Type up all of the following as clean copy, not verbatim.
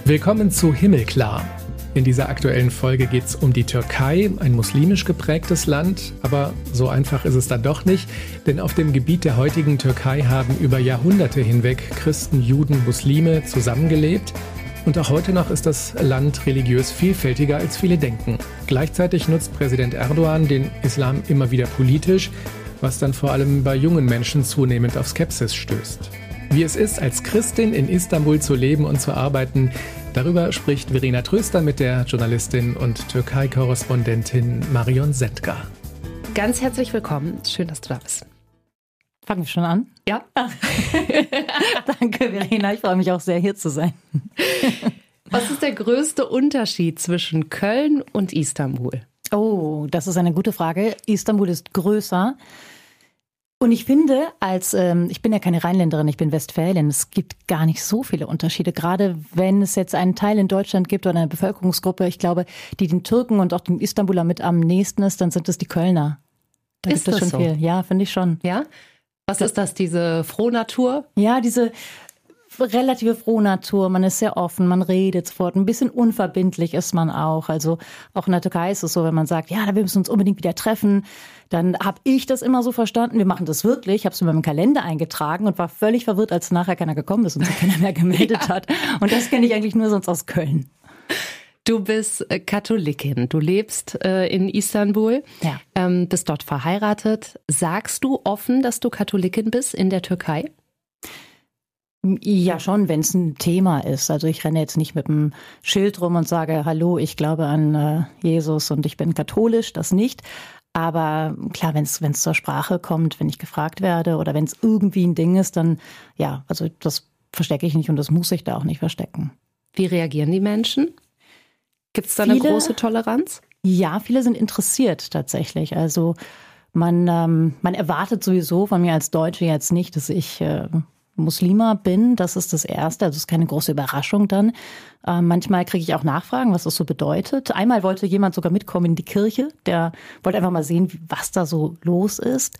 Willkommen zu Himmelklar. In dieser aktuellen Folge geht es um die Türkei, ein muslimisch geprägtes Land. Aber so einfach ist es dann doch nicht, denn auf dem Gebiet der heutigen Türkei haben über Jahrhunderte hinweg Christen, Juden, Muslime zusammengelebt. Und auch heute noch ist das Land religiös vielfältiger, als viele denken. Gleichzeitig nutzt Präsident Erdogan den Islam immer wieder politisch, was dann vor allem bei jungen Menschen zunehmend auf Skepsis stößt. Wie es ist, als Christin in Istanbul zu leben und zu arbeiten, darüber spricht Verena Tröster mit der Journalistin und Türkei-Korrespondentin Marion Sendker. Ganz herzlich willkommen. Schön, dass du da bist. Fangen wir schon an? Ja. Danke, Verena. Ich freue mich auch sehr, hier zu sein. Was ist der größte Unterschied zwischen Köln und Istanbul? Oh, das ist eine gute Frage. Istanbul ist größer. Und ich finde, ich bin ja keine Rheinländerin, ich bin Westfälin, es gibt gar nicht so viele Unterschiede. Gerade wenn es jetzt einen Teil in Deutschland gibt oder eine Bevölkerungsgruppe, ich glaube, die den Türken und auch den Istanbuler mit am nächsten ist, dann sind es die Kölner. Da ist gibt es das schon so? Viel. Ja, finde ich schon. Ja? Was ist das, diese Frohnatur? Ja, diese relative Frohnatur, man ist sehr offen, man redet sofort, ein bisschen unverbindlich ist man auch. Also auch in der Türkei ist es so, wenn man sagt, ja, wir müssen uns unbedingt wieder treffen, dann habe ich das immer so verstanden, wir machen das wirklich, ich habe es in meinem Kalender eingetragen und war völlig verwirrt, als nachher keiner gekommen ist und sich keiner mehr gemeldet hat. Und das kenne ich eigentlich nur sonst aus Köln. Du bist Katholikin, du lebst in Istanbul, bist dort verheiratet. Sagst du offen, dass du Katholikin bist in der Türkei? Ja, schon, wenn es ein Thema ist. Also ich renne jetzt nicht mit einem Schild rum und sage, hallo, ich glaube an Jesus und ich bin katholisch, das nicht. Aber klar, wenn es zur Sprache kommt, wenn ich gefragt werde oder wenn es irgendwie ein Ding ist, dann ja, also das verstecke ich nicht und das muss ich da auch nicht verstecken. Wie reagieren die Menschen? Gibt es da eine große Toleranz? Ja, viele sind interessiert tatsächlich. Also man erwartet sowieso von mir als Deutsche jetzt nicht, dass ich Muslima bin, das ist das Erste, also es ist keine große Überraschung dann. Manchmal kriege ich auch Nachfragen, was das so bedeutet. Einmal wollte jemand sogar mitkommen in die Kirche, der wollte einfach mal sehen, was da so los ist.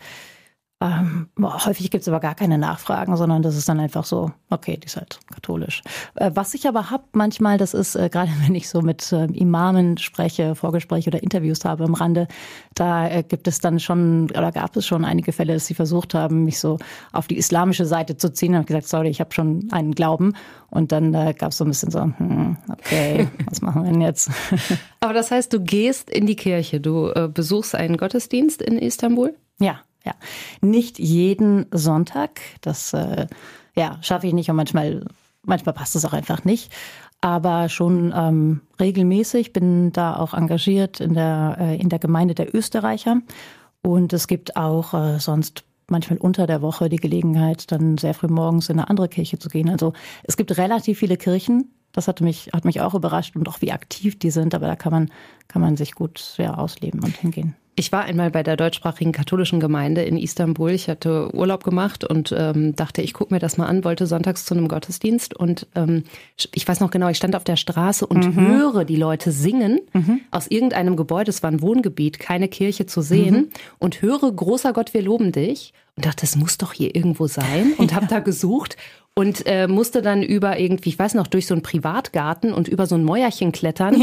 Häufig gibt es aber gar keine Nachfragen, sondern das ist dann einfach so, okay, die ist halt katholisch. Was ich aber habe manchmal, das ist gerade wenn ich so mit Imamen spreche, Vorgespräche oder Interviews habe am Rande, da gibt es dann schon oder gab es schon einige Fälle, dass sie versucht haben, mich so auf die islamische Seite zu ziehen. Da habe ich gesagt, sorry, ich habe schon einen Glauben. Und dann gab es so ein bisschen so, okay, was machen wir denn jetzt? Aber das heißt, du gehst in die Kirche, du besuchst einen Gottesdienst in Istanbul? Ja. Nicht jeden Sonntag, das schaffe ich nicht und manchmal passt es auch einfach nicht, aber schon regelmäßig, bin da auch engagiert in der Gemeinde der Österreicher und es gibt auch sonst manchmal unter der Woche die Gelegenheit, dann sehr früh morgens in eine andere Kirche zu gehen. Also es gibt relativ viele Kirchen, das hat mich auch überrascht und auch wie aktiv die sind, aber da kann man sich gut ausleben und hingehen. Ich war einmal bei der deutschsprachigen katholischen Gemeinde in Istanbul. Ich hatte Urlaub gemacht und dachte, ich gucke mir das mal an, wollte sonntags zu einem Gottesdienst. Und ich weiß noch genau, ich stand auf der Straße und höre die Leute singen aus irgendeinem Gebäude. Es war ein Wohngebiet, keine Kirche zu sehen. Und höre, großer Gott, wir loben dich. Und dachte, das muss doch hier irgendwo sein. Und habe da gesucht. Und musste dann über irgendwie, ich weiß noch, durch so einen Privatgarten und über so ein Mäuerchen klettern,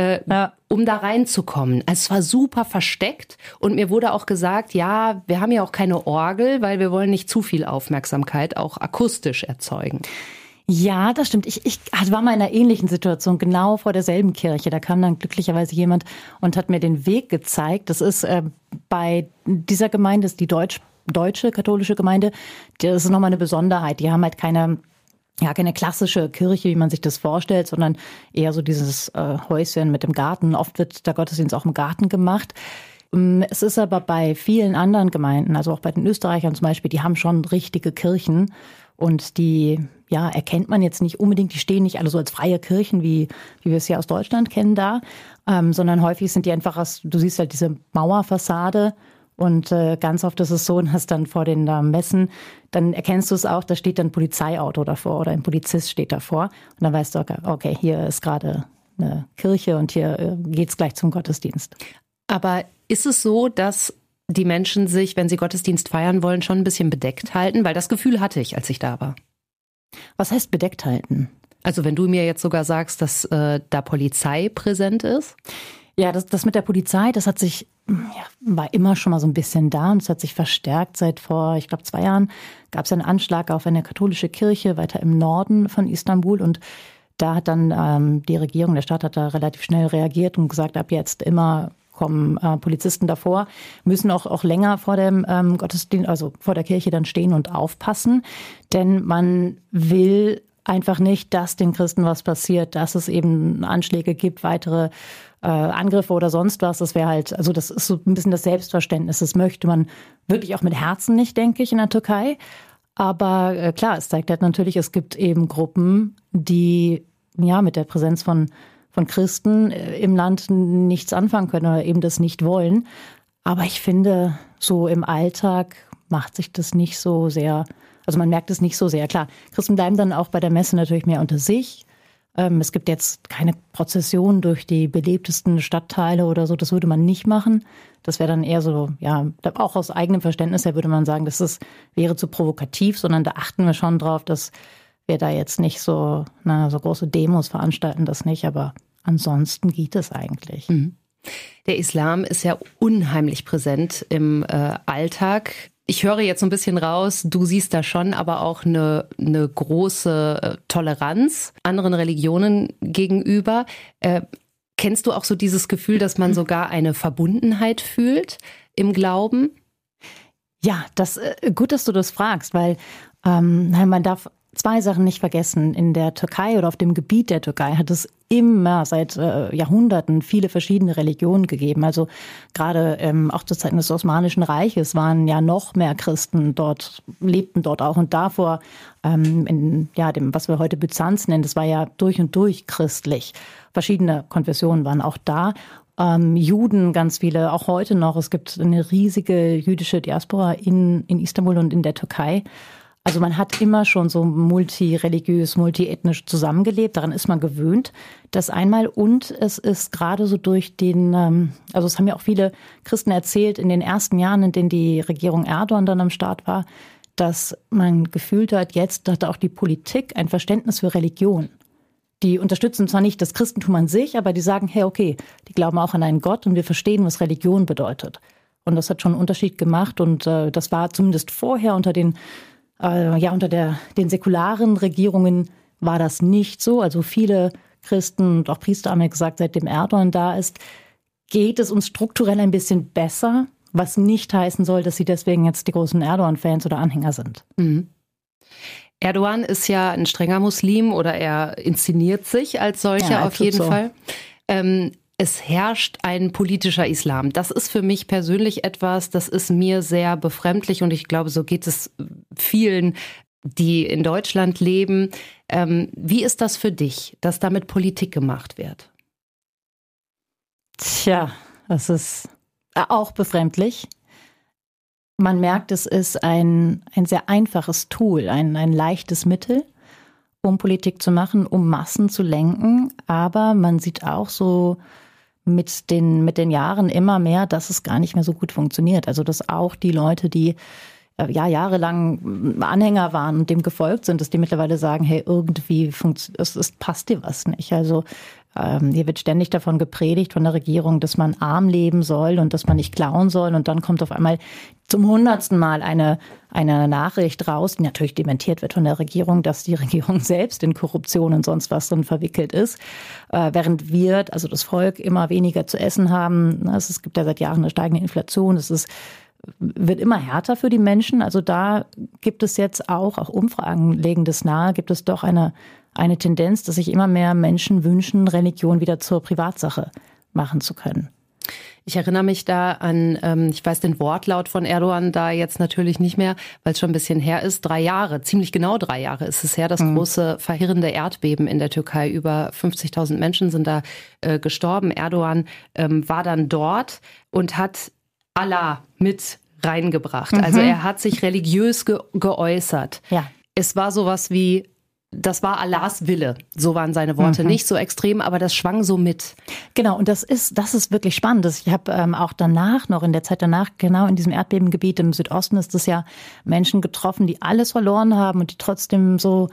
um da reinzukommen. Also es war super versteckt und mir wurde auch gesagt, ja, wir haben ja auch keine Orgel, weil wir wollen nicht zu viel Aufmerksamkeit auch akustisch erzeugen. Ja, das stimmt. Ich war mal in einer ähnlichen Situation, genau vor derselben Kirche. Da kam dann glücklicherweise jemand und hat mir den Weg gezeigt. Das ist bei dieser Gemeinde, ist die deutsche katholische Gemeinde, das ist nochmal eine Besonderheit. Die haben halt keine klassische Kirche, wie man sich das vorstellt, sondern eher so dieses Häuschen mit dem Garten. Oft wird der Gottesdienst auch im Garten gemacht. Es ist aber bei vielen anderen Gemeinden, also auch bei den Österreichern zum Beispiel, die haben schon richtige Kirchen und die erkennt man jetzt nicht unbedingt, die stehen nicht alle so als freie Kirchen, wie wir es hier aus Deutschland kennen da, sondern häufig sind die einfach du siehst halt diese Mauerfassade. Und ganz oft ist es so, dass dann vor den Messen, dann erkennst du es auch, da steht dann ein Polizeiauto davor oder ein Polizist steht davor. Und dann weißt du, okay, hier ist gerade eine Kirche und hier geht's gleich zum Gottesdienst. Aber ist es so, dass die Menschen sich, wenn sie Gottesdienst feiern wollen, schon ein bisschen bedeckt halten? Weil das Gefühl hatte ich, als ich da war. Was heißt bedeckt halten? Also wenn du mir jetzt sogar sagst, dass da Polizei präsent ist? Ja, das mit der Polizei, das hat sich, war immer schon mal so ein bisschen da und es hat sich verstärkt seit vor, ich glaube 2 Jahren, gab es einen Anschlag auf eine katholische Kirche weiter im Norden von Istanbul und da hat dann die Regierung, der Staat hat da relativ schnell reagiert und gesagt, ab jetzt immer kommen Polizisten davor, müssen auch länger vor dem Gottesdienst, also vor der Kirche dann stehen und aufpassen, denn man will einfach nicht, dass den Christen was passiert, dass es eben Anschläge gibt, weitere Angriffe oder sonst was. Das wäre halt, also das ist so ein bisschen das Selbstverständnis. Das möchte man wirklich auch mit Herzen nicht, denke ich, in der Türkei. Aber klar, es zeigt halt natürlich, es gibt eben Gruppen, die ja mit der Präsenz von Christen im Land nichts anfangen können oder eben das nicht wollen. Aber ich finde, so im Alltag macht sich das nicht so sehr, also man merkt es nicht so sehr. Klar, Christen bleiben dann auch bei der Messe natürlich mehr unter sich. Es gibt jetzt keine Prozession durch die belebtesten Stadtteile oder so. Das würde man nicht machen. Das wäre dann eher so, ja, auch aus eigenem Verständnis her würde man sagen, wäre zu provokativ, sondern da achten wir schon drauf, dass wir da jetzt nicht so große Demos veranstalten, das nicht. Aber ansonsten geht es eigentlich. Mhm. Der Islam ist ja unheimlich präsent im Alltag. Ich höre jetzt so ein bisschen raus, du siehst da schon aber auch eine große Toleranz anderen Religionen gegenüber. Kennst du auch so dieses Gefühl, dass man sogar eine Verbundenheit fühlt im Glauben? Ja, gut, dass du das fragst, weil man darf 2 Sachen nicht vergessen. In der Türkei oder auf dem Gebiet der Türkei hat es immer seit Jahrhunderten viele verschiedene Religionen gegeben. Also gerade auch zu Zeiten des Osmanischen Reiches waren ja noch mehr Christen dort, lebten dort auch. Und davor, dem, was wir heute Byzanz nennen, das war ja durch und durch christlich. Verschiedene Konfessionen waren auch da. Juden, ganz viele, auch heute noch. Es gibt eine riesige jüdische Diaspora in Istanbul und in der Türkei. Also man hat immer schon so multireligiös, multiethnisch zusammengelebt. Daran ist man gewöhnt. Das einmal. Und es ist gerade so durch also es haben ja auch viele Christen erzählt, in den ersten Jahren, in denen die Regierung Erdogan dann am Start war, dass man gefühlt hat, jetzt hat auch die Politik ein Verständnis für Religion. Die unterstützen zwar nicht das Christentum an sich, aber die sagen, hey, okay, die glauben auch an einen Gott und wir verstehen, was Religion bedeutet. Und das hat schon einen Unterschied gemacht. Und das war zumindest vorher unter den säkularen Regierungen war das nicht so. Also viele Christen und auch Priester haben ja gesagt, seitdem Erdogan da ist, geht es uns strukturell ein bisschen besser, was nicht heißen soll, dass sie deswegen jetzt die großen Erdogan-Fans oder Anhänger sind. Mhm. Erdogan ist ja ein strenger Muslim oder er inszeniert sich als solcher ja, auf jeden Fall. Es herrscht ein politischer Islam. Das ist für mich persönlich etwas, das ist mir sehr befremdlich und ich glaube, so geht es vielen, die in Deutschland leben. Wie ist das für dich, dass damit Politik gemacht wird? Tja, das ist auch befremdlich. Man merkt, es ist ein sehr einfaches Tool, ein leichtes Mittel, um Politik zu machen, um Massen zu lenken. Aber man sieht auch so mit den Jahren immer mehr, dass es gar nicht mehr so gut funktioniert. Also dass auch die Leute, die jahrelang Anhänger waren und dem gefolgt sind, dass die mittlerweile sagen, hey, irgendwie passt dir was nicht. Also hier wird ständig davon gepredigt von der Regierung, dass man arm leben soll und dass man nicht klauen soll. Und dann kommt auf einmal zum 100. Mal eine Nachricht raus, die natürlich dementiert wird von der Regierung, dass die Regierung selbst in Korruption und sonst was drin verwickelt ist. Während wir, also das Volk, immer weniger zu essen haben. Es gibt ja seit Jahren eine steigende Inflation. Wird immer härter für die Menschen. Also da gibt es jetzt auch Umfragen legen das nahe, gibt es doch eine Tendenz, dass sich immer mehr Menschen wünschen, Religion wieder zur Privatsache machen zu können. Ich erinnere mich da an, ich weiß den Wortlaut von Erdogan da jetzt natürlich nicht mehr, weil es schon ein bisschen her ist. 3 Jahre, ziemlich genau 3 Jahre ist es her, das große verheerende Erdbeben in der Türkei. Über 50.000 Menschen sind da gestorben. Erdogan war dann dort und hat Allah mit reingebracht. Also er hat sich religiös geäußert. Ja. Es war sowas wie, das war Allahs Wille. So waren seine Worte. Nicht so extrem, aber das schwang so mit. Genau, und das ist wirklich spannend. Ich habe auch danach, noch in der Zeit danach, genau in diesem Erdbebengebiet im Südosten ist es ja Menschen getroffen, die alles verloren haben und die trotzdem so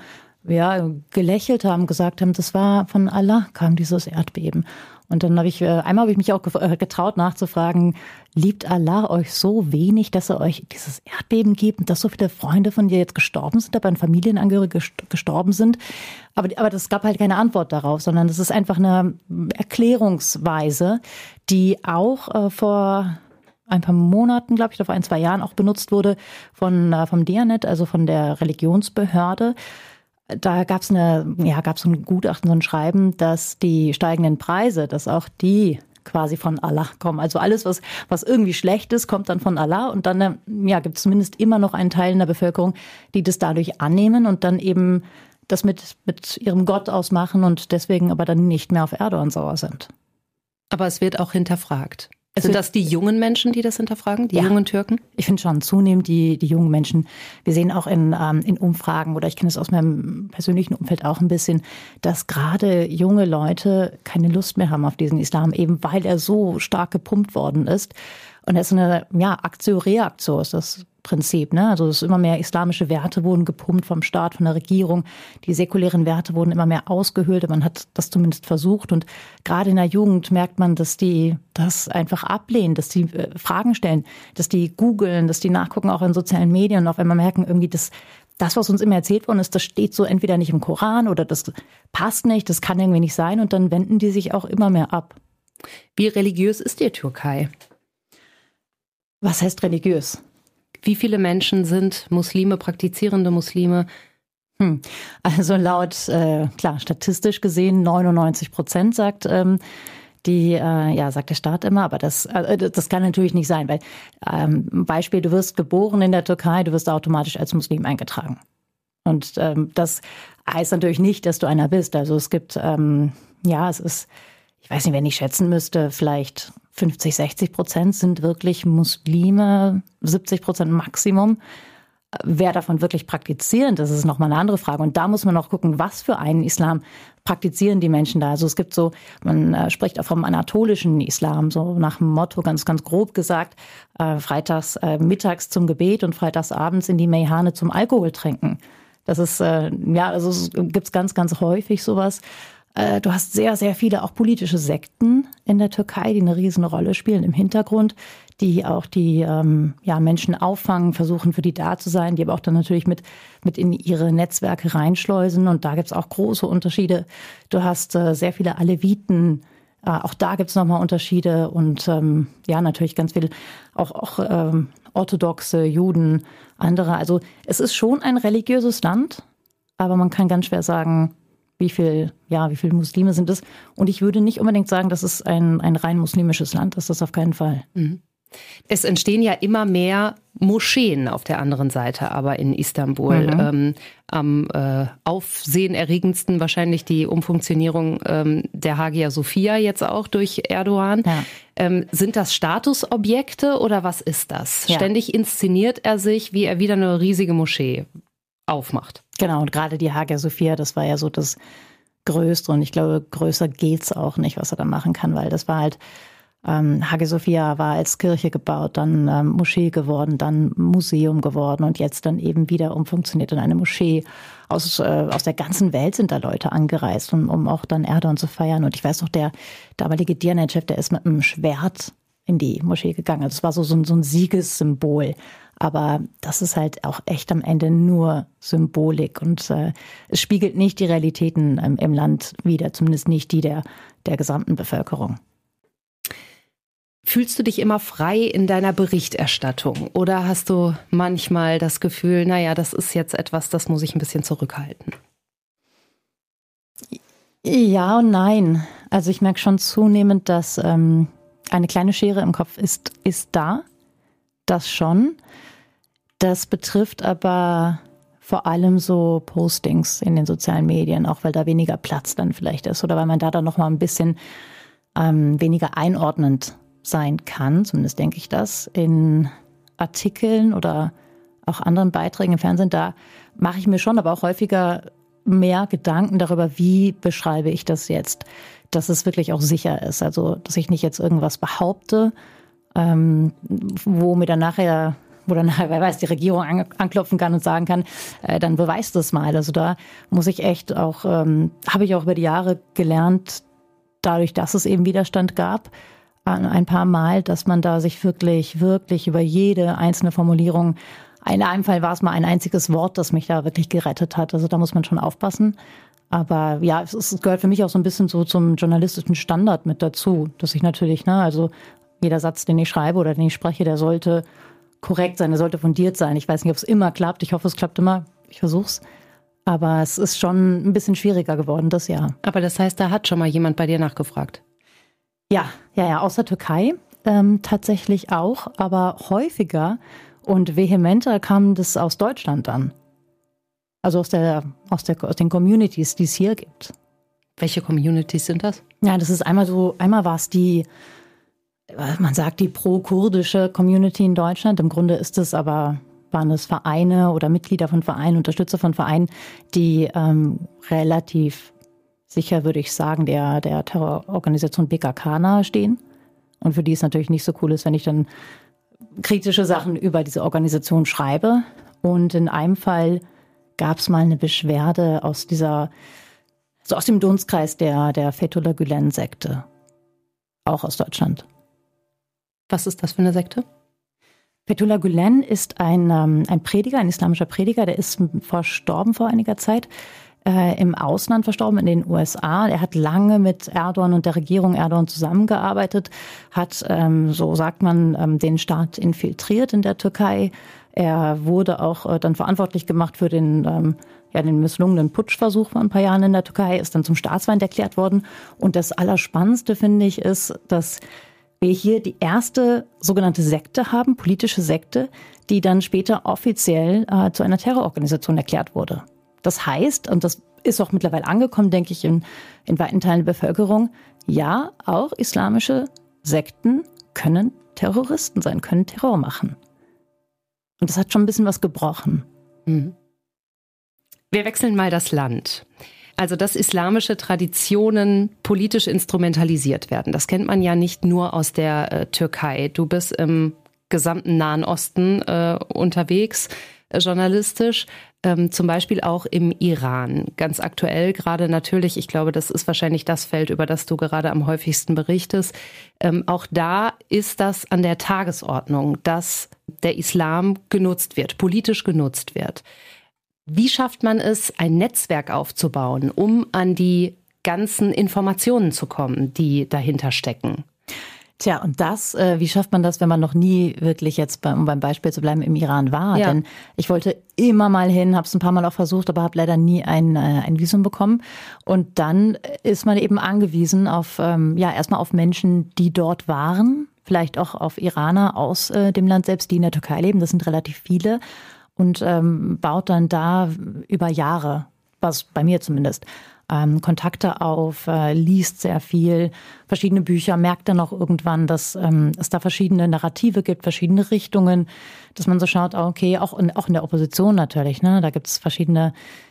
gelächelt haben, gesagt haben, das war von Allah, kam dieses Erdbeben. Und dann habe ich mich auch getraut nachzufragen, liebt Allah euch so wenig, dass er euch dieses Erdbeben gibt und dass so viele Freunde von dir jetzt gestorben sind, aber Familienangehörige gestorben sind? Aber das gab halt keine Antwort darauf, sondern das ist einfach eine Erklärungsweise, die auch vor ein paar Monaten, glaube ich, oder vor 1-2 Jahren auch benutzt wurde vom Diyanet, also von der Religionsbehörde. Da gab es so ein Gutachten, so ein Schreiben, dass die steigenden Preise, dass auch die quasi von Allah kommen. Also alles, was irgendwie schlecht ist, kommt dann von Allah. Und dann gibt es zumindest immer noch einen Teil in der Bevölkerung, die das dadurch annehmen und dann eben das mit ihrem Gott ausmachen und deswegen aber dann nicht mehr auf Erdogan sauer sind. Aber es wird auch hinterfragt. Sind das die jungen Menschen, die das hinterfragen, die jungen Türken? Ich finde schon zunehmend die jungen Menschen. Wir sehen auch in Umfragen, oder ich kenne es aus meinem persönlichen Umfeld auch ein bisschen, dass gerade junge Leute keine Lust mehr haben auf diesen Islam, eben weil er so stark gepumpt worden ist. Und das ist eine Aktio-Reaktio ist das Prinzip, ne? Also es ist immer mehr islamische Werte wurden gepumpt vom Staat, von der Regierung. Die säkulären Werte wurden immer mehr ausgehöhlt. Man hat das zumindest versucht. Und gerade in der Jugend merkt man, dass die das einfach ablehnen, dass die Fragen stellen, dass die googeln, dass die nachgucken auch in sozialen Medien und auf einmal merken irgendwie, das, was uns immer erzählt worden ist, das steht so entweder nicht im Koran oder das passt nicht, das kann irgendwie nicht sein. Und dann wenden die sich auch immer mehr ab. Wie religiös ist die Türkei? Was heißt religiös? Wie viele Menschen sind Muslime, praktizierende Muslime? Also laut, statistisch gesehen 99%, sagt sagt der Staat immer, aber das kann natürlich nicht sein, weil Beispiel, du wirst geboren in der Türkei, du wirst automatisch als Muslim eingetragen. Und das heißt natürlich nicht, dass du einer bist. Also es gibt, es ist, ich weiß nicht, wenn ich schätzen müsste, vielleicht 50-60% sind wirklich Muslime, 70% Maximum. Wer davon wirklich praktizieren, das ist nochmal eine andere Frage. Und da muss man auch gucken, was für einen Islam praktizieren die Menschen da. Also es gibt man spricht auch vom anatolischen Islam, so nach dem Motto, ganz, ganz grob gesagt, freitags mittags zum Gebet und freitags abends in die Meyhane zum Alkohol trinken. Das ist, es gibt's ganz, ganz häufig sowas. Du hast sehr, sehr viele auch politische Sekten in der Türkei, die eine riesen Rolle spielen im Hintergrund, die auch die Menschen auffangen, versuchen für die da zu sein, die aber auch dann natürlich mit in ihre Netzwerke reinschleusen. Und da gibt's auch große Unterschiede. Du hast sehr viele Aleviten, auch da gibt's nochmal Unterschiede und natürlich ganz viel auch orthodoxe Juden, andere. Also es ist schon ein religiöses Land, aber man kann ganz schwer sagen, wie viele Muslime sind es. Und ich würde nicht unbedingt sagen, dass es ein rein muslimisches Land ist. Das auf keinen Fall. Es entstehen ja immer mehr Moscheen auf der anderen Seite, aber in Istanbul. Am aufsehenerregendsten wahrscheinlich die Umfunktionierung der Hagia Sophia jetzt auch durch Erdogan. Ja. Sind das Statusobjekte oder was ist das? Ja. Ständig inszeniert er sich, wie er wieder eine riesige Moschee aufmacht. Genau, und gerade die Hagia Sophia, das war ja so das Größte und ich glaube, größer geht's auch nicht, was er da machen kann, weil das war halt, Hagia Sophia war als Kirche gebaut, dann Moschee geworden, dann Museum geworden und jetzt dann eben wieder umfunktioniert in eine Moschee. Aus der ganzen Welt sind da Leute angereist, um auch dann Erdogan zu feiern. Und ich weiß noch, der damalige Diyanet-Chef, der ist mit einem Schwert in die Moschee gegangen. Also es war so ein Siegessymbol. Aber das ist halt auch echt am Ende nur Symbolik und es spiegelt nicht die Realitäten im Land wider, zumindest nicht die der gesamten Bevölkerung. Fühlst du dich immer frei in deiner Berichterstattung oder hast du manchmal das Gefühl, das ist jetzt etwas, das muss ich ein bisschen zurückhalten? Ja und nein. Also ich merke schon zunehmend, dass eine kleine Schere im Kopf ist da. Das schon. Das betrifft aber vor allem so Postings in den sozialen Medien, auch weil da weniger Platz dann vielleicht ist oder weil man da dann noch mal ein bisschen weniger einordnend sein kann, zumindest denke ich das, in Artikeln oder auch anderen Beiträgen im Fernsehen. Da mache ich mir schon aber auch häufiger mehr Gedanken darüber, wie beschreibe ich das jetzt, dass es wirklich auch sicher ist. Also, dass ich nicht jetzt irgendwas behaupte, wo mir dann nachher wo dann, wer weiß, die Regierung anklopfen kann und sagen kann, dann beweist das mal. Also da muss ich echt auch, habe ich auch über die Jahre gelernt, dadurch, dass es eben Widerstand gab, ein paar Mal, dass man da sich wirklich, wirklich über jede einzelne Formulierung, in einem Fall war es mal ein einziges Wort, das mich da wirklich gerettet hat. Also da muss man schon aufpassen. Aber ja, es gehört für mich auch so ein bisschen so zum journalistischen Standard mit dazu, dass ich natürlich, also jeder Satz, den ich schreibe oder den ich spreche, der sollte korrekt sein, der sollte fundiert sein. Ich weiß nicht, ob es immer klappt. Ich hoffe, es klappt immer. Ich versuch's. Aber es ist schon ein bisschen schwieriger geworden das Jahr. Aber das heißt, da hat schon mal jemand bei dir nachgefragt? Ja, aus der Türkei tatsächlich auch, aber häufiger und vehementer kam das aus Deutschland dann. Also aus den Communities, die es hier gibt. Welche Communities sind das? Ja, das ist einmal war es man sagt die pro-kurdische Community in Deutschland. Im Grunde waren es Vereine oder Mitglieder von Vereinen, Unterstützer von Vereinen, die relativ sicher, würde ich sagen, der Terrororganisation PKK nahestehen. Und für die es natürlich nicht so cool ist, wenn ich dann kritische Sachen über diese Organisation schreibe. Und in einem Fall gab es mal eine Beschwerde aus dem Dunstkreis der Fethullah Gülen-Sekte. Auch aus Deutschland. Was ist das für eine Sekte? Fethullah Gülen ist ein Prediger, ein islamischer Prediger, der ist verstorben vor einiger Zeit, im Ausland verstorben, in den USA. Er hat lange mit Erdogan und der Regierung Erdogan zusammengearbeitet, hat, so sagt man, den Staat infiltriert in der Türkei. Er wurde auch dann verantwortlich gemacht für den misslungenen Putschversuch vor ein paar Jahren in der Türkei, ist dann zum Staatsfeind erklärt worden. Und das Allerspannendste, finde ich, ist, dass wir hier die erste sogenannte Sekte haben, politische Sekte, die dann später offiziell zu einer Terrororganisation erklärt wurde. Das heißt, und das ist auch mittlerweile angekommen, denke ich, in weiten Teilen der Bevölkerung, ja, auch islamische Sekten können Terroristen sein, können Terror machen. Und das hat schon ein bisschen was gebrochen. Mhm. Wir wechseln mal das Land. Also, dass islamische Traditionen politisch instrumentalisiert werden. Das kennt man ja nicht nur aus der Türkei. Du bist im gesamten Nahen Osten unterwegs, journalistisch. Zum Beispiel auch im Iran. Ganz aktuell gerade natürlich, ich glaube, das ist wahrscheinlich das Feld, über das du gerade am häufigsten berichtest. Auch da ist das an der Tagesordnung, dass der Islam genutzt wird, politisch genutzt wird. Wie schafft man es, ein Netzwerk aufzubauen, um an die ganzen Informationen zu kommen, die dahinter stecken? Tja, und wie schafft man das, wenn man noch nie wirklich jetzt, um beim Beispiel zu bleiben, im Iran war? Ja. Denn ich wollte immer mal hin, habe es ein paar Mal auch versucht, aber habe leider nie ein Visum bekommen. Und dann ist man eben angewiesen auf, erstmal auf Menschen, die dort waren, vielleicht auch auf Iraner aus dem Land selbst, die in der Türkei leben. Das sind relativ viele. Und baut dann da über Jahre, was bei mir zumindest, Kontakte auf, liest sehr viel, verschiedene Bücher, merkt dann auch irgendwann, dass es da verschiedene Narrative gibt, verschiedene Richtungen, dass man so schaut, okay, auch in der Opposition natürlich, ne, da gibt es verschiedene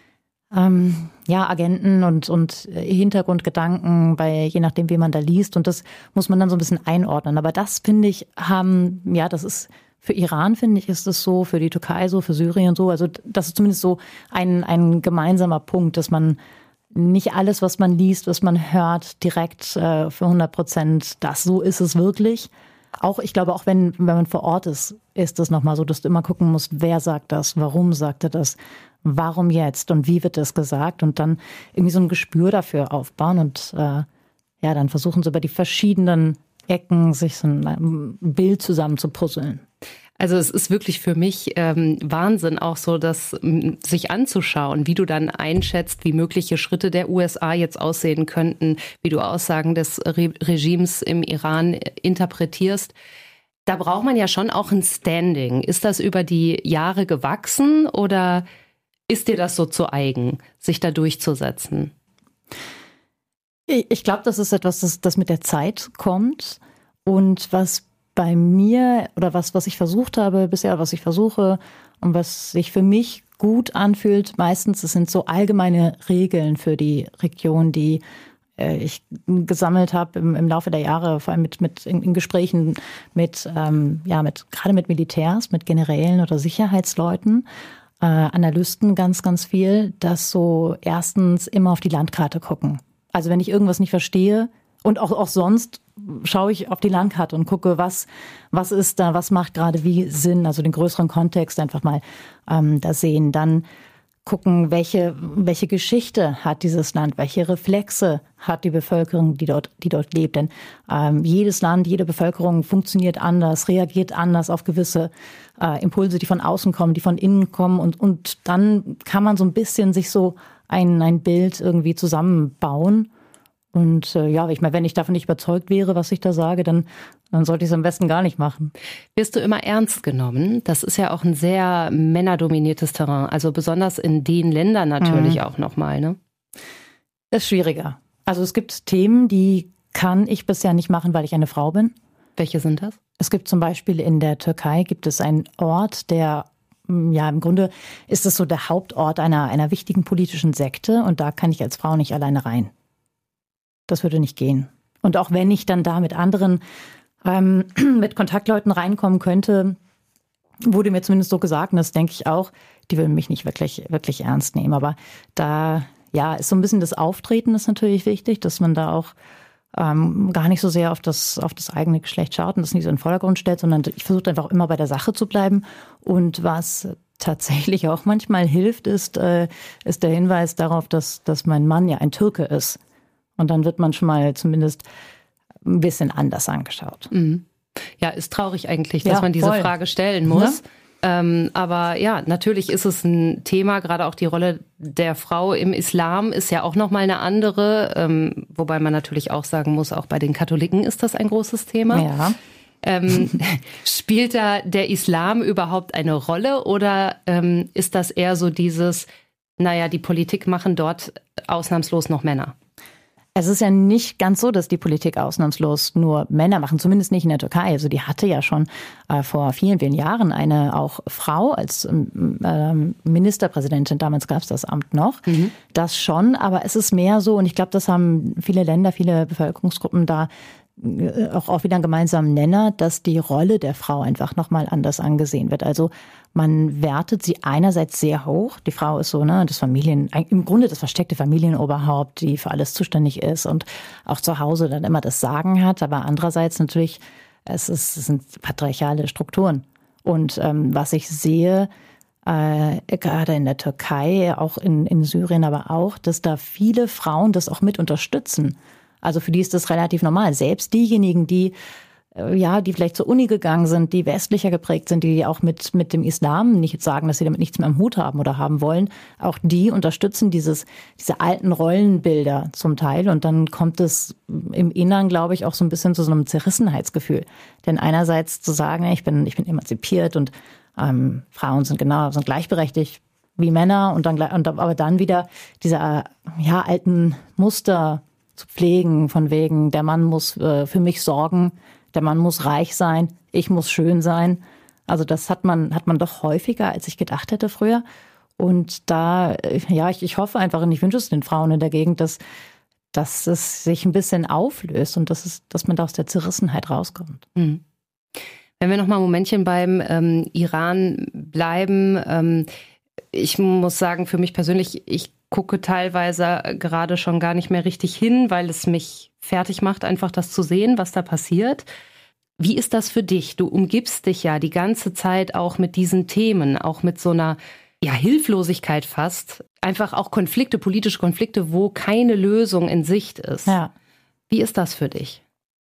Agenten und Hintergrundgedanken, je nachdem, wie man da liest, und das muss man dann so ein bisschen einordnen. Aber das, finde ich, das ist für Iran, finde ich, ist es so, für die Türkei so, für Syrien so, also das ist zumindest so ein gemeinsamer Punkt, dass man nicht alles, was man liest, was man hört, direkt für 100%, so ist es wirklich. Auch, ich glaube, auch wenn man vor Ort ist es nochmal so, dass du immer gucken musst, wer sagt das, warum sagt er das, warum jetzt und wie wird das gesagt, und dann irgendwie so ein Gespür dafür aufbauen und dann versuchen, so über die verschiedenen Ecken sich so ein Bild zusammen zu puzzeln. Also es ist wirklich für mich Wahnsinn, auch so das sich anzuschauen, wie du dann einschätzt, wie mögliche Schritte der USA jetzt aussehen könnten, wie du Aussagen des Regimes im Iran interpretierst. Da braucht man ja schon auch ein Standing. Ist das über die Jahre gewachsen oder ist dir das so zu eigen, sich da durchzusetzen? Ich glaube, das ist etwas, das mit der Zeit kommt, und was bei mir oder was ich versucht habe bisher, was ich versuche und was sich für mich gut anfühlt, meistens, es sind so allgemeine Regeln für die Region, die ich gesammelt habe im Laufe der Jahre, vor allem in Gesprächen gerade mit Militärs, mit Generälen oder Sicherheitsleuten, Analysten ganz, ganz viel, dass so erstens immer auf die Landkarte gucken. Also wenn ich irgendwas nicht verstehe und auch sonst schaue ich auf die Landkarte und gucke, was ist da, was macht gerade wie Sinn, also den größeren Kontext einfach mal da sehen. Dann gucken, welche Geschichte hat dieses Land, welche Reflexe hat die Bevölkerung, die dort lebt. Denn jedes Land, jede Bevölkerung funktioniert anders, reagiert anders auf gewisse Impulse, die von außen kommen, die von innen kommen. Und dann kann man so ein bisschen sich so ein Bild irgendwie zusammenbauen. Und wenn ich davon nicht überzeugt wäre, was ich da sage, dann sollte ich es am besten gar nicht machen. Wirst du immer ernst genommen? Das ist ja auch ein sehr männerdominiertes Terrain. Also besonders in den Ländern natürlich auch nochmal, ne? Das ist schwieriger. Also es gibt Themen, die kann ich bisher nicht machen, weil ich eine Frau bin. Welche sind das? Es gibt zum Beispiel in der Türkei gibt es einen Ort, der im Grunde ist es so der Hauptort einer wichtigen politischen Sekte. Und da kann ich als Frau nicht alleine rein. Das würde nicht gehen. Und auch wenn ich dann da mit anderen, mit Kontaktleuten reinkommen könnte, wurde mir zumindest so gesagt, und das denke ich auch, die würden mich nicht wirklich, wirklich ernst nehmen. Aber da, ist so ein bisschen das Auftreten ist natürlich wichtig, dass man da auch gar nicht so sehr auf das eigene Geschlecht schaut und das nicht so in den Vordergrund stellt, sondern ich versuche einfach immer bei der Sache zu bleiben. Und was tatsächlich auch manchmal hilft, ist der Hinweis darauf, dass mein Mann ja ein Türke ist. Und dann wird man schon mal zumindest ein bisschen anders angeschaut. Mhm. Ja, ist traurig eigentlich, dass man diese Frage stellen muss. Ja. Aber ja, natürlich ist es ein Thema, gerade auch die Rolle der Frau im Islam ist ja auch nochmal eine andere. Wobei man natürlich auch sagen muss, auch bei den Katholiken ist das ein großes Thema. Ja. Spielt da der Islam überhaupt eine Rolle oder ist das eher so dieses, die Politik machen dort ausnahmslos noch Männer? Es ist ja nicht ganz so, dass die Politik ausnahmslos nur Männer machen, zumindest nicht in der Türkei. Also die hatte ja schon vor vielen, vielen Jahren eine auch Frau als Ministerpräsidentin. Damals gab es das Amt noch. Mhm. Das schon, aber es ist mehr so, und ich glaube, das haben viele Länder, viele Bevölkerungsgruppen da auch wieder einen gemeinsamen Nenner, dass die Rolle der Frau einfach nochmal anders angesehen wird. Also man wertet sie einerseits sehr hoch. Die Frau ist so, im Grunde das versteckte Familienoberhaupt, die für alles zuständig ist und auch zu Hause dann immer das Sagen hat. Aber andererseits natürlich, es sind patriarchale Strukturen. Und was ich sehe, gerade in der Türkei, auch in Syrien, aber auch, dass da viele Frauen das auch mit unterstützen. Also für die ist das relativ normal. Selbst diejenigen, die vielleicht zur Uni gegangen sind, die westlicher geprägt sind, die auch mit dem Islam nicht sagen, dass sie damit nichts mehr am Hut haben oder haben wollen, auch die unterstützen diese alten Rollenbilder zum Teil. Und dann kommt es im Innern, glaube ich, auch so ein bisschen zu so einem Zerrissenheitsgefühl. Denn einerseits zu sagen, ich bin emanzipiert und Frauen sind gleichberechtigt wie Männer aber dann wieder diese alten Muster zu pflegen, von wegen, der Mann muss für mich sorgen, der Mann muss reich sein, ich muss schön sein. Also das hat man doch häufiger, als ich gedacht hätte früher. Und da, ich hoffe einfach und ich wünsche es den Frauen in der Gegend, dass es sich ein bisschen auflöst und dass man da aus der Zerrissenheit rauskommt. Mhm. Wenn wir noch mal ein Momentchen beim Iran bleiben, ich muss sagen, für mich persönlich, ich gucke teilweise gerade schon gar nicht mehr richtig hin, weil es mich fertig macht, einfach das zu sehen, was da passiert. Wie ist das für dich? Du umgibst dich ja die ganze Zeit auch mit diesen Themen, auch mit so einer Hilflosigkeit fast. Einfach auch politische Konflikte, wo keine Lösung in Sicht ist. Ja. Wie ist das für dich?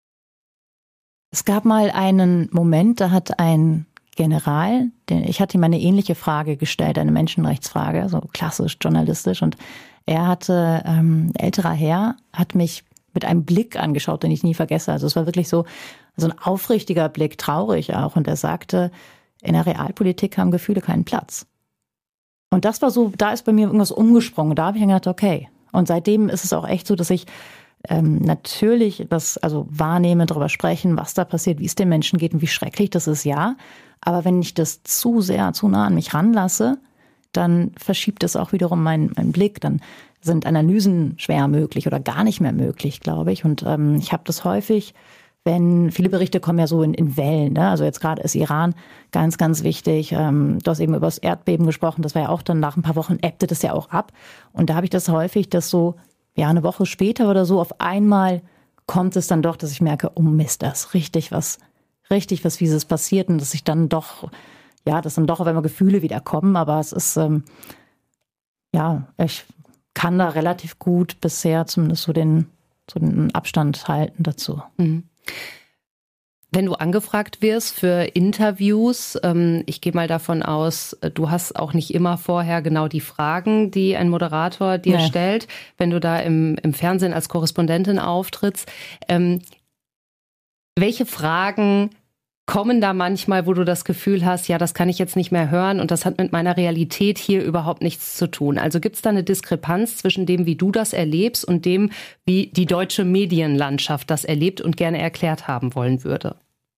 Es gab mal einen Moment, da hat ein General, ich hatte ihm eine ähnliche Frage gestellt, eine Menschenrechtsfrage, so klassisch journalistisch. Und er hatte, älterer Herr, hat mich mit einem Blick angeschaut, den ich nie vergesse. Also es war wirklich so ein aufrichtiger Blick, traurig auch. Und er sagte, in der Realpolitik haben Gefühle keinen Platz. Und das war so, da ist bei mir irgendwas umgesprungen. Da habe ich dann gedacht, okay. Und seitdem ist es auch echt so, dass ich natürlich wahrnehmen, darüber sprechen, was da passiert, wie es den Menschen geht und wie schrecklich das ist, ja. Aber wenn ich das zu nah an mich ranlasse, dann verschiebt es auch wiederum meinen Blick. Dann sind Analysen schwer möglich oder gar nicht mehr möglich, glaube ich. Und ich habe das häufig, wenn viele Berichte kommen ja so in Wellen, ne? Also jetzt gerade ist Iran ganz, ganz wichtig. Du hast eben über das Erdbeben gesprochen. Das war ja auch dann nach ein paar Wochen ebbte das ja auch ab. Und da habe ich das häufig, dass so eine Woche später oder so auf einmal kommt es dann doch, dass ich merke, oh Mist, da ist richtig was Fieses passiert und dass ich dann doch, dass dann doch auf einmal Gefühle wieder kommen. Aber es ist, ich kann da relativ gut bisher zumindest so den Abstand halten dazu. Mhm. Wenn du angefragt wirst für Interviews, ich gehe mal davon aus, du hast auch nicht immer vorher genau die Fragen, die ein Moderator dir stellt, wenn du da im Fernsehen als Korrespondentin auftrittst. Welche Fragen kommen da manchmal, wo du das Gefühl hast, ja, das kann ich jetzt nicht mehr hören und das hat mit meiner Realität hier überhaupt nichts zu tun? Also gibt es da eine Diskrepanz zwischen dem, wie du das erlebst und dem, wie die deutsche Medienlandschaft das erlebt und gerne erklärt haben wollen würde?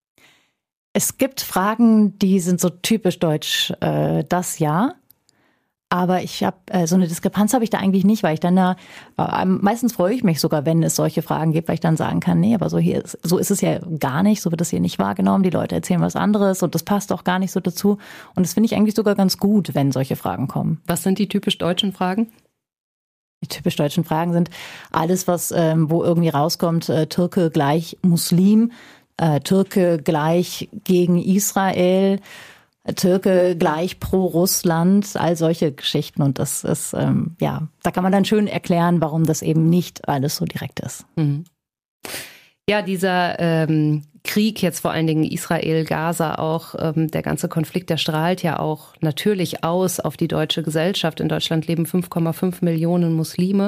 Es gibt Fragen, die sind so typisch deutsch, das ja. Aber ich habe so eine Diskrepanz habe ich da eigentlich nicht, weil ich dann meistens freue ich mich sogar, wenn es solche Fragen gibt, weil ich dann sagen kann, nee, aber so ist es ja gar nicht, so wird das hier nicht wahrgenommen, die Leute erzählen was anderes und das passt auch gar nicht so dazu. Und das finde ich eigentlich sogar ganz gut, wenn solche Fragen kommen. Was sind die typisch deutschen Fragen? Die typisch deutschen Fragen sind alles, was wo irgendwie rauskommt, Türke gleich Muslim, Türke gleich gegen Israel, Türke gleich pro Russland, all solche Geschichten. Und das ist, da kann man dann schön erklären, warum das eben nicht alles so direkt ist. Mhm. Ja, dieser Krieg jetzt vor allen Dingen Israel, Gaza auch, der ganze Konflikt, der strahlt ja auch natürlich aus auf die deutsche Gesellschaft. In Deutschland leben 5,5 Millionen Muslime.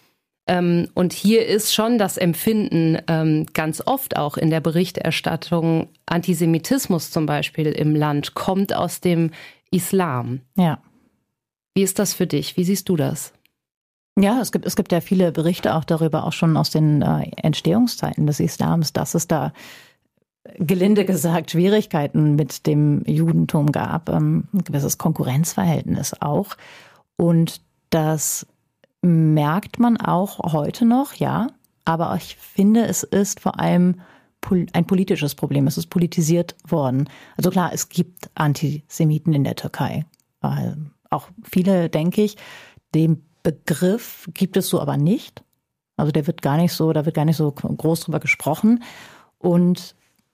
Und hier ist schon das Empfinden ganz oft auch in der Berichterstattung, Antisemitismus zum Beispiel im Land kommt aus dem Islam. Ja. Wie ist das für dich? Wie siehst du das? Ja, es gibt ja viele Berichte auch darüber, auch schon aus den Entstehungszeiten des Islams, dass es da gelinde gesagt Schwierigkeiten mit dem Judentum gab, ein gewisses Konkurrenzverhältnis auch. Und das merkt man auch heute noch, ja. Aber ich finde, es ist vor allem ein politisches Problem. Es ist politisiert worden. Also klar, es gibt Antisemiten in der Türkei. Auch viele, denke ich. Den Begriff gibt es so aber nicht. Also da wird gar nicht so groß drüber gesprochen. Und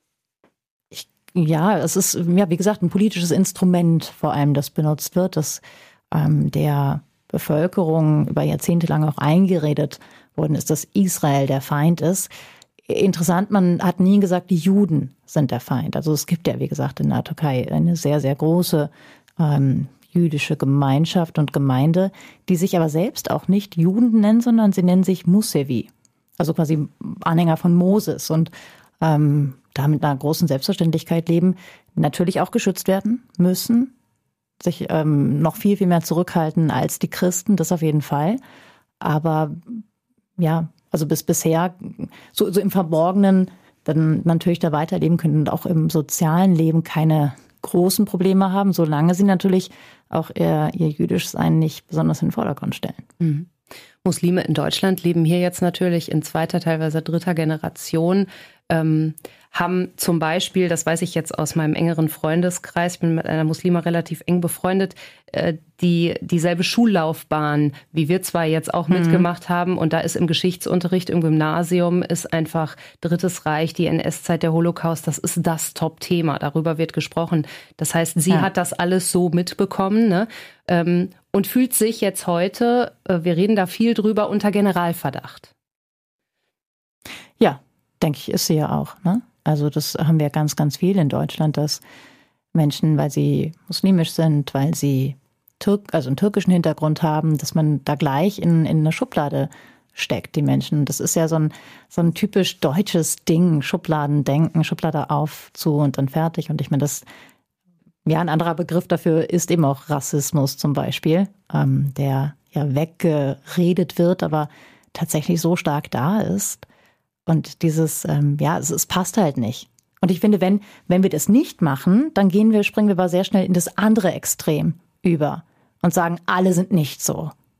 es ist, wie gesagt, ein politisches Instrument vor allem, das benutzt wird, das der Bevölkerung über Jahrzehnte lang auch eingeredet worden ist, dass Israel der Feind ist. Interessant, man hat nie gesagt, die Juden sind der Feind. Also es gibt ja, wie gesagt, in der Türkei eine sehr, sehr große jüdische Gemeinschaft und Gemeinde, die sich aber selbst auch nicht Juden nennen, sondern sie nennen sich Musevi, also quasi Anhänger von Moses und da mit einer großen Selbstverständlichkeit leben, natürlich auch geschützt werden müssen, sich noch viel, viel mehr zurückhalten als die Christen, das auf jeden Fall. Aber ja, also bisher so im Verborgenen dann natürlich da weiterleben können und auch im sozialen Leben keine großen Probleme haben, solange sie natürlich auch ihr jüdisch Sein nicht besonders in den Vordergrund stellen. Mhm. Muslime in Deutschland leben hier jetzt natürlich in zweiter, teilweise dritter Generation, haben zum Beispiel, das weiß ich jetzt aus meinem engeren Freundeskreis, ich bin mit einer Muslima relativ eng befreundet, dieselbe Schullaufbahn, wie wir zwar jetzt auch mitgemacht haben. Und da ist im Geschichtsunterricht im Gymnasium ist einfach Drittes Reich, die NS-Zeit, der Holocaust, das ist das Top-Thema. Darüber wird gesprochen. Das heißt, sie hat das alles so mitbekommen, ne? Und fühlt sich jetzt heute, wir reden da viel drüber, unter Generalverdacht. Ja, denke ich, ist sie ja auch, ne? Also das haben wir ganz, ganz viel in Deutschland, dass Menschen, weil sie muslimisch sind, weil sie einen türkischen Hintergrund haben, dass man da gleich in eine Schublade steckt, die Menschen. Das ist ja so ein typisch deutsches Ding, Schubladendenken, Schublade auf, zu und dann fertig. Und ich meine, ein anderer Begriff dafür ist eben auch Rassismus zum Beispiel, der ja weggeredet wird, aber tatsächlich so stark da ist. Und dieses, es passt halt nicht. Und ich finde, wenn wir das nicht machen, dann springen wir aber sehr schnell in das andere Extrem über und sagen, alle sind nicht so.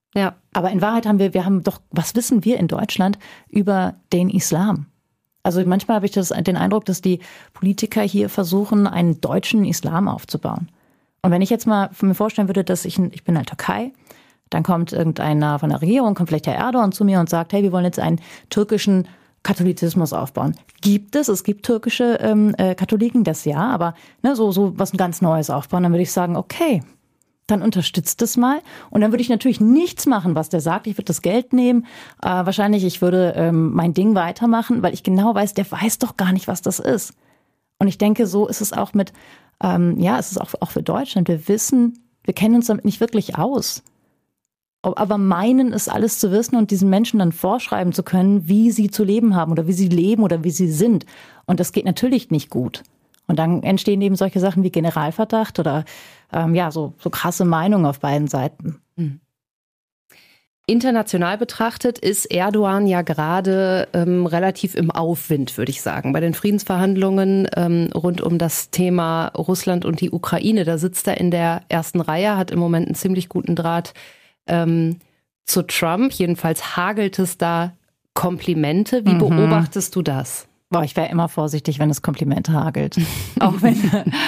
Ja. Aber in Wahrheit was wissen wir in Deutschland über den Islam? Also manchmal habe ich den Eindruck, dass die Politiker hier versuchen, einen deutschen Islam aufzubauen. Und wenn ich jetzt mal mir vorstellen würde, dass ich bin in der Türkei, dann kommt irgendeiner von der Regierung, kommt vielleicht Herr Erdogan zu mir und sagt, hey, wir wollen jetzt einen türkischen Katholizismus aufbauen. Es gibt türkische Katholiken, das ja, aber so was ganz Neues aufbauen, dann würde ich sagen, okay, dann unterstützt es mal. Und dann würde ich natürlich nichts machen, was der sagt. Ich würde das Geld nehmen. Wahrscheinlich, ich würde mein Ding weitermachen, weil ich genau weiß, der weiß doch gar nicht, was das ist. Und ich denke, so ist es auch es ist auch für Deutschland. Wir kennen uns damit nicht wirklich aus. Aber meinen es alles zu wissen und diesen Menschen dann vorschreiben zu können, wie sie zu leben haben oder wie sie leben oder wie sie sind. Und das geht natürlich nicht gut. Und dann entstehen eben solche Sachen wie Generalverdacht oder so krasse Meinungen auf beiden Seiten. International betrachtet ist Erdogan ja gerade relativ im Aufwind, würde ich sagen. Bei den Friedensverhandlungen rund um das Thema Russland und die Ukraine, da sitzt er in der ersten Reihe, hat im Moment einen ziemlich guten Draht zu Trump. Jedenfalls hagelt es da Komplimente. Wie beobachtest du das? Ich wäre immer vorsichtig, wenn es Komplimente hagelt. Auch wenn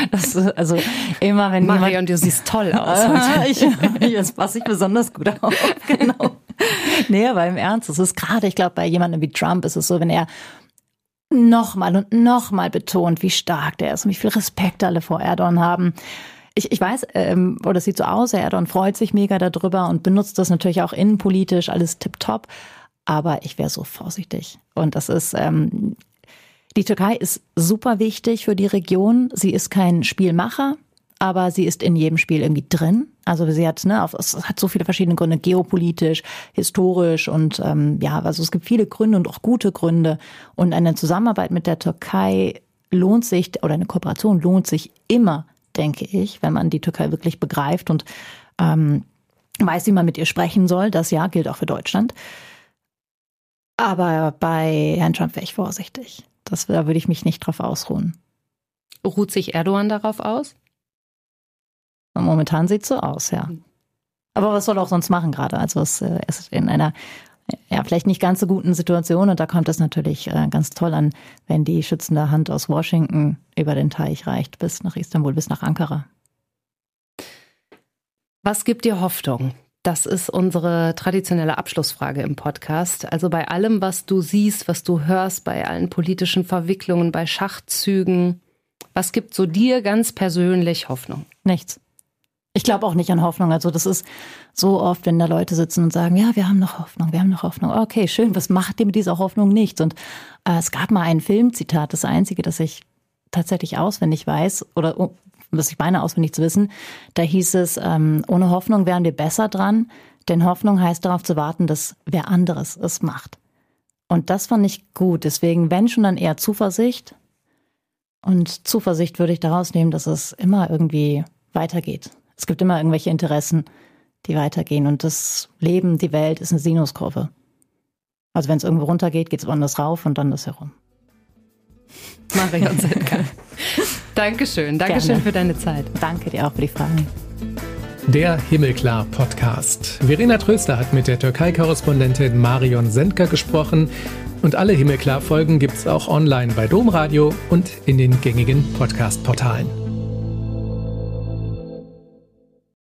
wenn Marion, du siehst toll aus heute. Jetzt passe ich besonders gut auf. Genau. Nee, aber im Ernst, es ist gerade, ich glaube, bei jemandem wie Trump ist es so, wenn er nochmal und nochmal betont, wie stark der ist und wie viel Respekt alle vor Erdogan haben. Ich weiß, oder es sieht so aus, Erdogan freut sich mega darüber und benutzt das natürlich auch innenpolitisch, alles tipptopp. Aber ich wäre so vorsichtig. Und das ist, die Türkei ist super wichtig für die Region. Sie ist kein Spielmacher, aber sie ist in jedem Spiel irgendwie drin. Also sie hat, es hat so viele verschiedene Gründe, geopolitisch, historisch und also es gibt viele Gründe und auch gute Gründe. Und eine Zusammenarbeit mit der Türkei lohnt sich, oder eine Kooperation lohnt sich immer, denke ich, wenn man die Türkei wirklich begreift und weiß, wie man mit ihr sprechen soll. Das ja gilt auch für Deutschland. Aber bei Herrn Trump wäre ich vorsichtig. Da würde ich mich nicht drauf ausruhen. Ruht sich Erdogan darauf aus? Momentan sieht es so aus, ja. Aber was soll er auch sonst machen gerade? Also es ist in einer vielleicht nicht ganz so guten Situation und da kommt es natürlich ganz toll an, wenn die schützende Hand aus Washington über den Teich reicht bis nach Istanbul, bis nach Ankara. Was gibt dir Hoffnung? Das ist unsere traditionelle Abschlussfrage im Podcast. Also bei allem, was du siehst, was du hörst, bei allen politischen Verwicklungen, bei Schachzügen, was gibt so dir ganz persönlich Hoffnung? Nichts. Ich glaube auch nicht an Hoffnung. Also das ist so oft, wenn da Leute sitzen und sagen, ja, wir haben noch Hoffnung, wir haben noch Hoffnung. Okay, schön, was macht ihr mit dieser Hoffnung? Nichts. Und es gab mal ein Filmzitat, das einzige, das ich tatsächlich auswendig weiß, oder was ich meine auswendig zu wissen, da hieß es, ohne Hoffnung wären wir besser dran, denn Hoffnung heißt darauf zu warten, dass wer anderes es macht. Und das fand ich gut. Deswegen, wenn schon, dann eher Zuversicht. Und Zuversicht würde ich daraus nehmen, dass es immer irgendwie weitergeht. Es gibt immer irgendwelche Interessen, die weitergehen. Und das Leben, die Welt ist eine Sinuskurve. Also wenn es irgendwo runtergeht, geht es woanders rauf und dann das herum. Marion Sendker. Dankeschön. Dankeschön für deine Zeit. Danke dir auch für die Fragen. Der Himmelklar-Podcast. Verena Tröster hat mit der Türkei-Korrespondentin Marion Sendker gesprochen. Und alle Himmelklar-Folgen gibt es auch online bei Domradio und in den gängigen Podcast-Portalen.